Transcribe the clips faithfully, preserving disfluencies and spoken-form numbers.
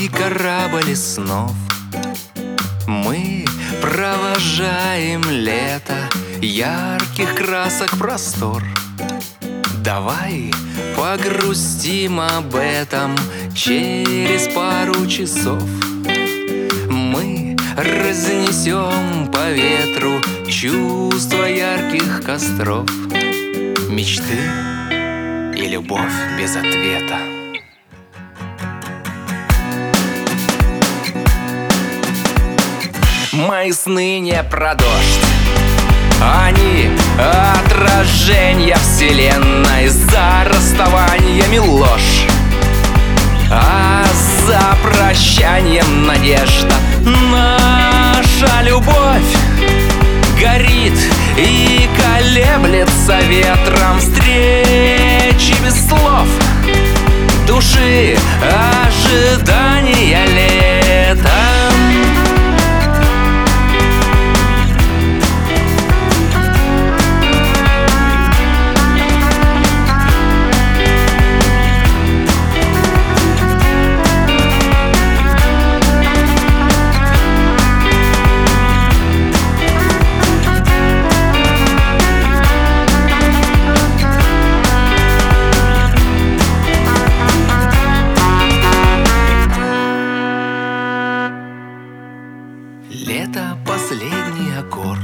и корабль снов. Мы провожаем лето, ярких красок простор. Давай погрустим об этом через пару часов. Мы разнесем по ветру чувства ярких костров, мечты и любовь без ответа. Мои сны не про дождь, они отражения вселенной, за расставаниями ложь, а за прощанием надежда. Наша любовь горит и колеблется ветром встречи без слов, души ожидания лета. Лето — последний аккорд.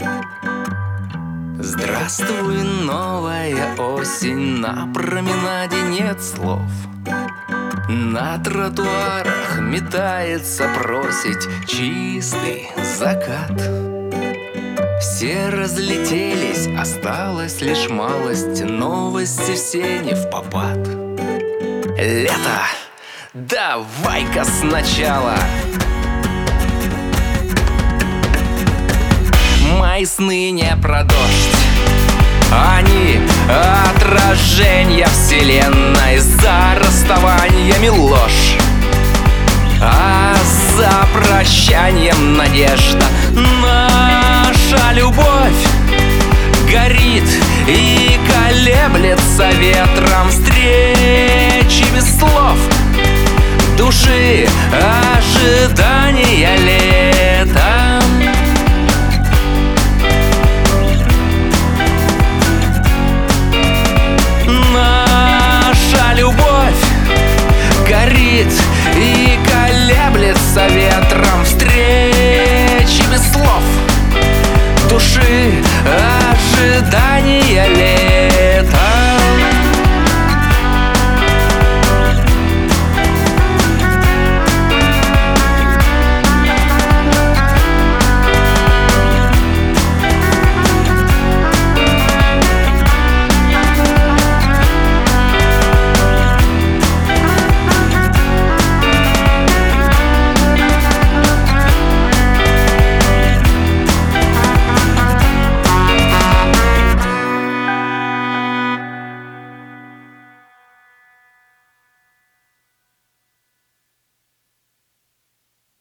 Здравствуй, новая осень. На променаде нет слов. На тротуарах метается просить чистый закат. Все разлетелись, осталась лишь малость. Новости все не впопад. Лето, давай-ка сначала. Мои сны не про дождь, они отражения вселенной, за расставаниями ложь, а за прощанием надежда. Наша любовь горит и колеблется ветром встречи без слов, души ожидания.